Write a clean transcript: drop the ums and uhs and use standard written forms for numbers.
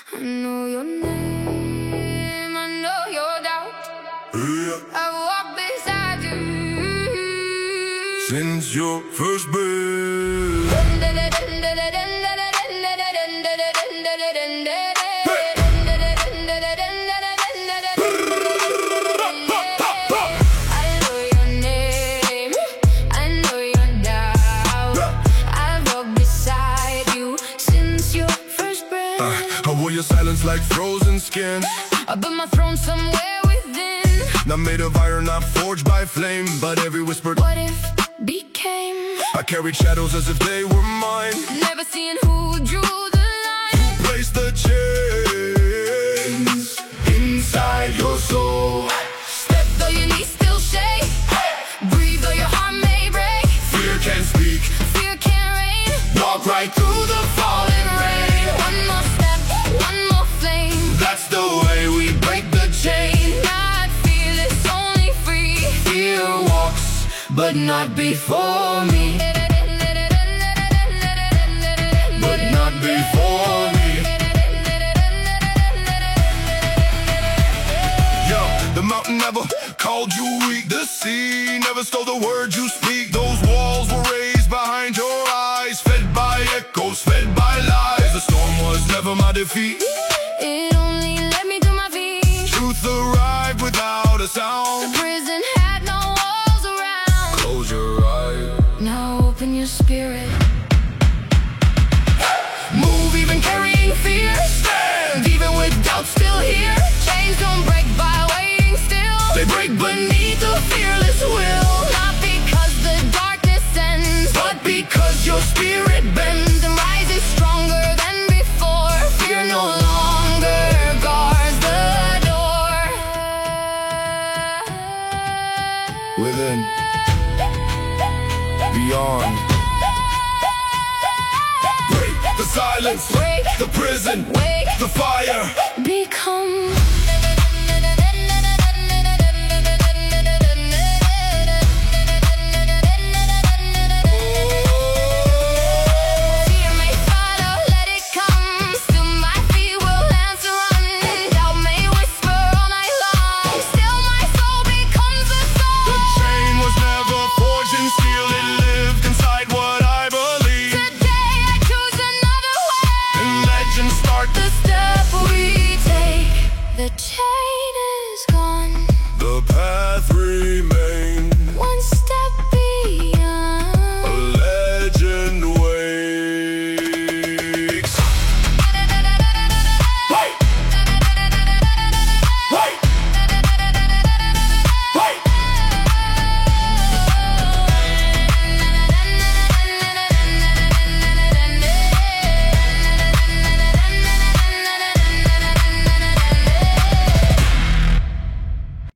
I know your name, I know your doubt. I walk beside you since your first breath. Your silence like frozen skin. I built my throne somewhere within, Not made of iron, not forged by flame, but every whispered what if became. I carried shadows as if they were mine. Never seeing who drew the line. Place the chains inside your soul. Step though your knees still shake, breathe though your heart may break. Fear can't speak, Fear can't reign. walk right through the falling rain. One more step, one more flame. That's the way we break the chain. Not fearless, only free. Fear walks, but not before me. But not before me. Yo, the mountain never called you weak. The sea never stole the words you speak. Those walls were raised behind your eyes, fed by echoes, fed by lies. The storm was never my defeat. It only led me to my feet. Truth arrived without a The sound. prison had no walls around. Close your eyes. Now open your spirit. Move even carrying fear. Stand even with doubt still here. Chains don't break by waiting still. They break beneath the fearless will. Not because the darkness ends, but because your spirit bends and rises stronger than before. Fear no longer guards the door. within, beyond. Break the silence, Break the prison, wake the fire. become. Fear may follow, let it come. Still my feet will answer run. Doubt may whisper all night long. Still my soul becomes the The song. chain was never forged in steel, it lived inside what I believe. Today I choose another way. And legends start The step